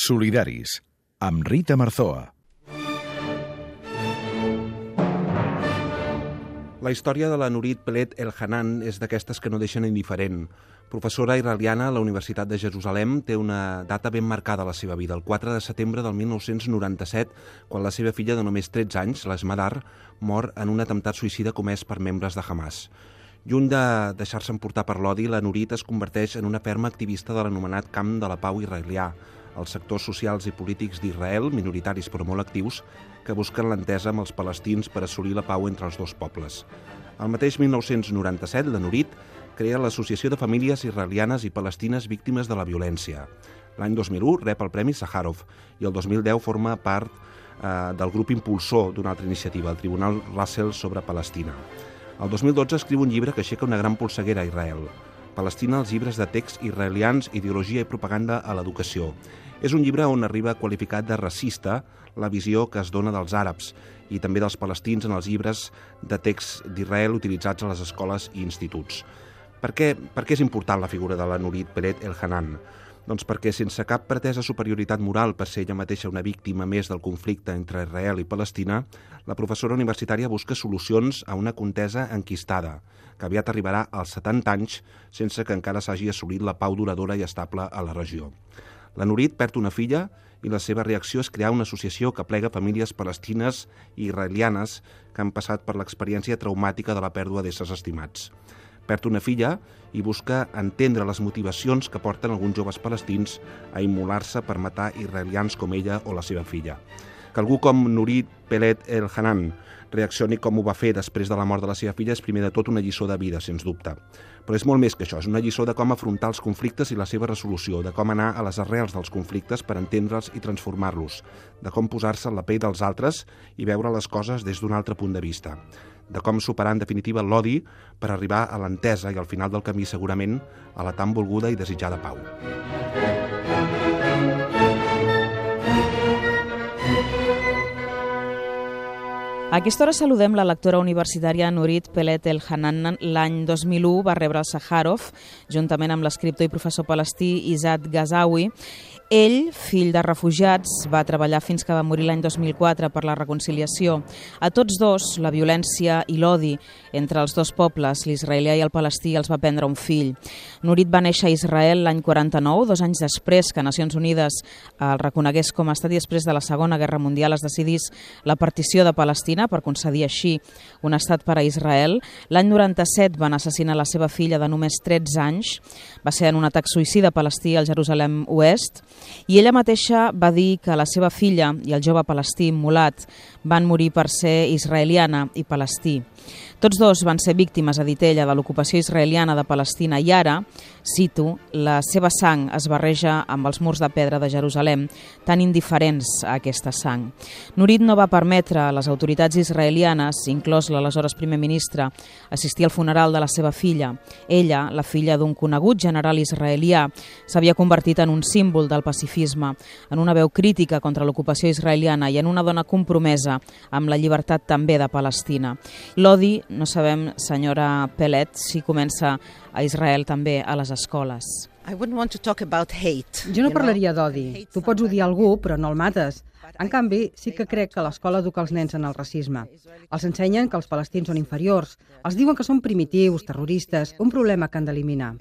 Solidaris, amb Rita Marzoa. La història de la Nurit Peled El-Hanan és d'aquestes que no deixen indiferent. Professora israeliana a la Universitat de Jerusalem, té una data ben marcada a la seva vida, el 4 de setembre del 1997, quan la seva filla de només 13 anys, l'Esmadar, mor en un atemptat suïcida comès per membres de Hamas. Lluny de deixar-se emportar per l'odi, la Nurit es converteix en una ferma activista de l'anomenat Camp de la Pau israelià, els sectors socials i polítics d'Israel, minoritaris però molt actius, que busquen l'entesa amb els palestins per assolir la pau entre els dos pobles. El mateix 1997, la Nurit crea l'Associació de Famílies Israelianes i Palestines Víctimes de la Violència. L'any 2001 rep el Premi Sàjarov i el 2010 forma part del grup impulsor d'una altra iniciativa, el Tribunal Russell sobre Palestina. El 2012 escriu un llibre que aixeca una gran polseguera a Israel. Palestina, els llibres de text israelians, ideologia i propaganda a l'educació. És un llibre on arriba qualificat de racista la visió que es dona dels àrabs i també dels palestins en els llibres de text d'Israel utilitzats a les escoles i instituts. Per què és important la figura de la Nurit Peled El-Hanan? Doncs perquè sense cap pretesa superioritat moral per ser ella mateixa una víctima més del conflicte entre Israel i Palestina, la professora universitària busca solucions a una contesa enquistada, que aviat arribarà als 70 anys sense que encara s'hagi assolit la pau duradora i estable a la regió. La Nurit perd una filla i la seva reacció és crear una associació que plega famílies palestines i israelianes que han passat per l'experiència traumàtica de la pèrdua d'éssers estimats. Perd una filla i busca entendre les motivacions que porten alguns joves palestins a immolar-se per matar israelians com ella o la seva filla. Que algú com Nurit Peled El-Hanan reaccioni com ho va fer després de la mort de la seva filla és primer de tot una lliçó de vida, sens dubte. Però és molt més que això, és una lliçó de com afrontar els conflictes i la seva resolució, de com anar a les arrels dels conflictes per entendre'ls i transformar-los, de com posar-se en la pell dels altres i veure les coses des d'un altre punt de vista, de com superar en definitiva l'odi per arribar a l'entesa i al final del camí segurament a la tan volguda i desitjada pau. A aquesta hora saludem la lectora universitària Nurit Peled El-Hanan. L'any 2001 va rebre el Sàjarov, juntament amb l'escriptor i professor palestí Isaac Gazawi. Ell, fill de refugiats, va treballar fins que va morir l'any 2004 per la reconciliació. A tots dos, la violència i l'odi entre els dos pobles, l'israelià i el palestí, els va prendre un fill. Nurit va néixer a Israel l'any 49, 2 anys després que Nacions Unides el reconegués com a estat i després de la Segona Guerra Mundial es decidís la partició de Palestina per concedir així un estat per a Israel. L'any 97 van assassinar la seva filla de només 13 anys. Va ser en un atac suïcida palestí al Jerusalem Oest. I ella mateixa va dir que la seva filla i el jove palestí immolat van morir per ser israeliana i palestí. Tots dos van ser víctimes, ha dit ella, de l'ocupació israeliana de Palestina i ara, cito, la seva sang es barreja amb els murs de pedra de Jerusalem, tan indiferents a aquesta sang. Nurit no va permetre a les autoritats israelianes, inclòs l'aleshores primer ministre, assistir al funeral de la seva filla. Ella, la filla d'un conegut general israelià, s'havia convertit en un símbol del pacifisme, en una veu crítica contra l'ocupació israeliana i en una dona compromesa amb la llibertat també de Palestina. L'odi, no sabem, senyora Peled, si comença a Israel també a les escoles. Jo no parlaria d'odi. Tu pots odiar algú, però no el mates. En canvi, sí que crec que l'escola educa els nens en el racisme. Els ensenyen que els palestins són inferiors. Els diuen que són primitius, terroristes, un problema que han d'eliminar.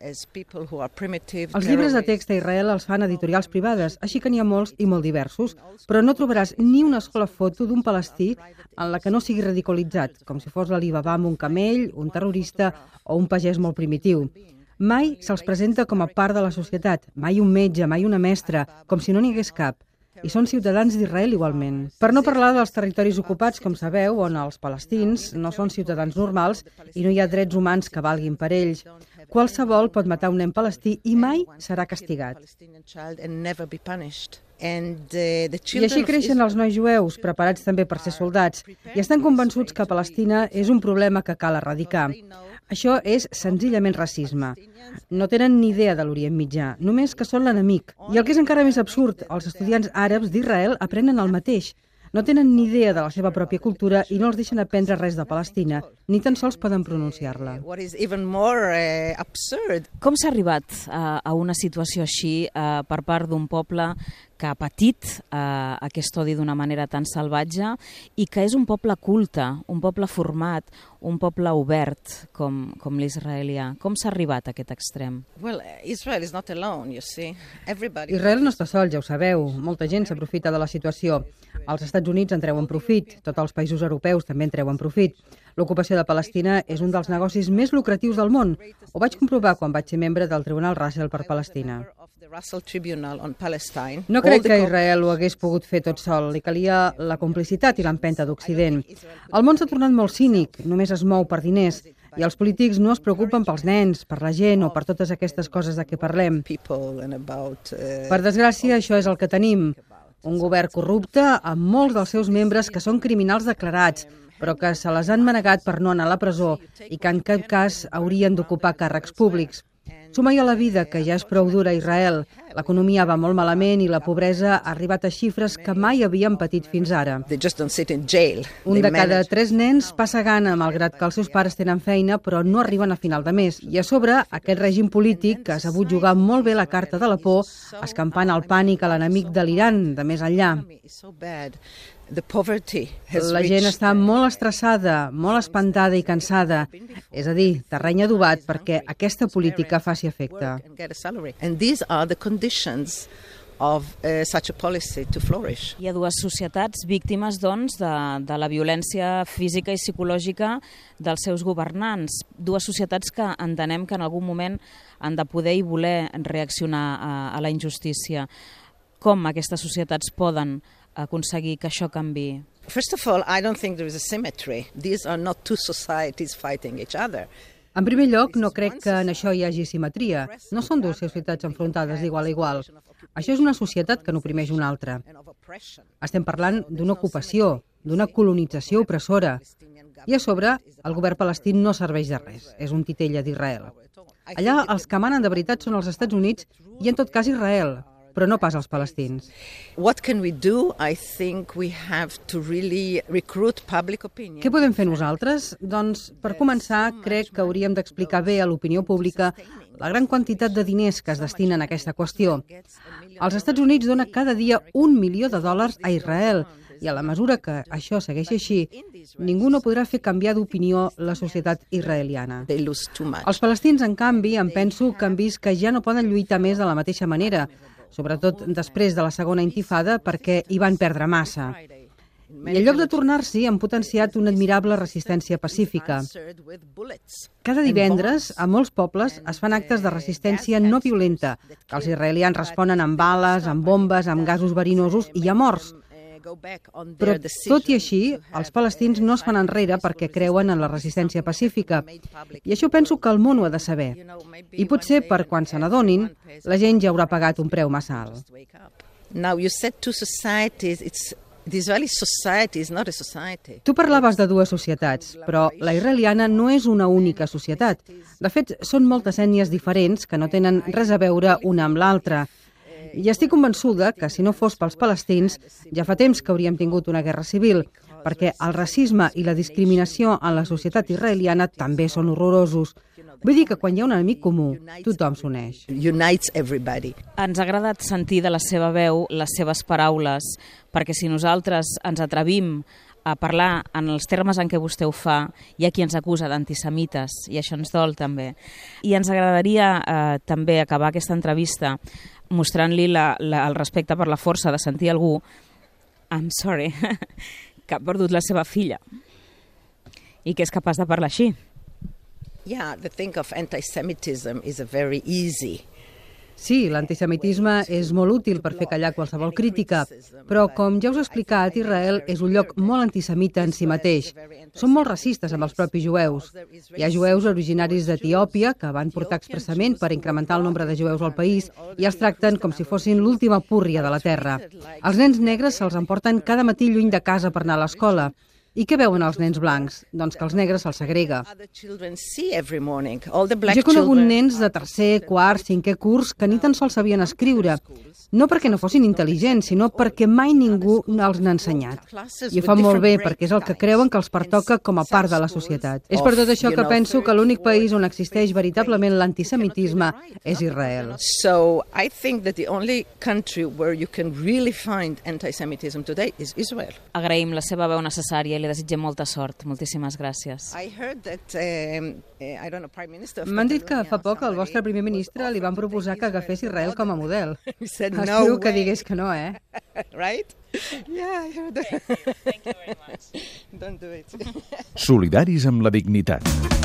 Els llibres de text a Israel els fan editorials privades, així que n'hi ha molts i molt diversos, però no trobaràs ni una sola foto d'un palestí en la que no sigui ridiculitzat, com si fos l'Alibaba amb un camell, un terrorista o un pagès molt primitiu. Mai se'ls presenta com a part de la societat, mai un metge, mai una mestra, com si no n'hi hagués cap. I són ciutadans d'Israel igualment. Per no parlar dels territoris ocupats, com sabeu, on els palestins no són ciutadans normals i no hi ha drets humans que valguin per ells. Qualsevol pot matar un nen palestí i mai serà castigat. I així creixen els nois jueus, preparats també per ser soldats, i estan convençuts que Palestina és un problema que cal erradicar. Això és senzillament racisme. No tenen ni idea de l'Orient Mitjà, només que són l'enemic. I el que és encara més absurd, els estudiants àrabs d'Israel aprenen el mateix. No tenen ni idea de la seva pròpia cultura i no els deixen aprendre res de Palestina, ni tan sols poden pronunciar-la. Com s'ha arribat a una situació així per part d'un poble que ha patit aquest odi d'una manera tan salvatge i que és un poble culte, un poble format, un poble obert com l'israelià. Com s'ha arribat a aquest extrem? Israel no està sol, ja ho sabeu. Molta gent s'aprofita de la situació. Els Estats Units en treuen profit, tots els països europeus també en treuen profit. L'ocupació de Palestina és un dels negocis més lucratius del món. Ho vaig comprovar quan vaig ser membre del Tribunal Russell per Palestina. No crec que Israel ho hagués pogut fer tot sol. Li calia la complicitat i l'empenta d'Occident. El món s'ha tornat molt cínic, només es mou per diners, i els polítics no es preocupen pels nens, per la gent o per totes aquestes coses de què parlem. Per desgràcia, això és el que tenim. Un govern corrupte amb molts dels seus membres que són criminals declarats, però que se les han manegat per no anar a la presó i que en cap cas haurien d'ocupar càrrecs públics. Suma-hi a la vida, que ja és prou dura a Israel. L'economia va molt malament i la pobresa ha arribat a xifres que mai havien patit fins ara. Un de cada 3 nens passa gana, malgrat que els seus pares tenen feina, però no arriben a final de mes. I a sobre, aquest règim polític, que ha sabut jugar molt bé la carta de la por, escampant el pànic a l'enemic de l'Iran, de més enllà. La gent està molt estressada, molt espantada i cansada. És a dir, terreny adobat perquè aquesta política faci efecte. Hi ha dues societats víctimes, doncs, de la violència física i psicològica dels seus governants. Dues societats que entenem que en algun moment han de poder i voler reaccionar a la injustícia. Com aquestes societats poden aconseguir que això canviï? First of all, I don't think there is a symmetry. These are not two societies fighting each other. En primer lloc, no crec que en això hi hagi simetria. No són dues societats enfrontades d'igual a igual. Això és una societat que n'oprimeix una altra. Estem parlant d'una ocupació, d'una colonització opressora. I a sobre, el govern palestí no serveix de res. És un titella d'Israel. Allà els que manen de veritat són els Estats Units i en tot cas Israel, però no pas els palestins. Què podem fer nosaltres? Doncs, per començar, crec que hauríem d'explicar bé a l'opinió pública la gran quantitat de diners que es destinen a aquesta qüestió. Els Estats Units dona cada dia $1 milió a Israel, i a la mesura que això segueix així, ningú no podrà fer canviar d'opinió la societat israeliana. Els palestins, en canvi, em penso que han vist que ja no poden lluitar més de la mateixa manera, sobretot després de la segona intifada, perquè hi van perdre massa. I en lloc de tornar-s'hi, han potenciat una admirable resistència pacífica. Cada divendres, a molts pobles, es fan actes de resistència no violenta, que els israelians responen amb bales, amb bombes, amb gasos verinosos i hi ha morts. Però, tot i així, els palestins no es fan enrere perquè creuen en la resistència pacífica. I això penso que el món ho ha de saber. I potser, per quan se n'adonin, la gent ja haurà pagat un preu massa alt. Tu parlaves de dues societats, però la israeliana no és una única societat. De fet, són moltes ètnies diferents que no tenen res a veure una amb l'altra. I estic convençuda que, si no fos pels palestins, ja fa temps que hauríem tingut una guerra civil, perquè el racisme i la discriminació en la societat israeliana també són horrorosos. Vull dir que quan hi ha un enemic comú, tothom s'uneix. Ens ha agradat sentir de la seva veu les seves paraules, perquè si nosaltres ens atrevim a parlar en els termes en què vostè ho fa, hi ha qui ens acusa d'antisemites, i això ens dol també. I ens agradaria també acabar aquesta entrevista mostrant-li el respecte per la força de sentir algú, I'm sorry, que ha perdut la seva filla i que és capaç de parlar així. Yeah, the thing of anti-Semitism is a very easy. Sí, l'antisemitisme és molt útil per fer callar qualsevol crítica, però, com ja us he explicat, Israel és un lloc molt antisemita en si mateix. Són molt racistes amb els propis jueus. Hi ha jueus originaris d'Etiòpia que van portar expressament per incrementar el nombre de jueus al país i els tracten com si fossin l'última púrria de la terra. Els nens negres se'ls emporten cada matí lluny de casa per anar a l'escola. I què veuen els nens blancs? Doncs que els negres se'ls segrega. Jo he conegut nens de tercer, quart, cinquè curs que ni tan sols sabien escriure. No perquè no fossin intel·ligents, sinó perquè mai ningú els n'ha ensenyat. I ho fan molt bé, perquè és el que creuen que els pertoca com a part de la societat. És per tot això que penso que l'únic país on existeix veritablement l'antisemitisme és Israel. So I think that the only country where you can really find anti-Semitism today is Israel. Agraïm la seva veu necessària i li desitgem molta sort. Moltíssimes gràcies. M'han dit que fa poc al vostre primer ministre li van proposar que agafés Israel com a model. Espero que digués que no, Right? Yeah, I heard that. Thank you very much. Don't do it. Solidaris amb la dignitat.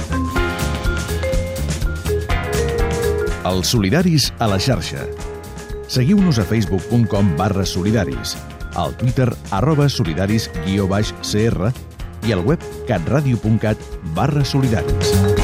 Els solidaris a la xarxa. Seguiu-nos a facebook.com/solidaris, al Twitter @solidaris_cr i al web catradio.cat/solidaris.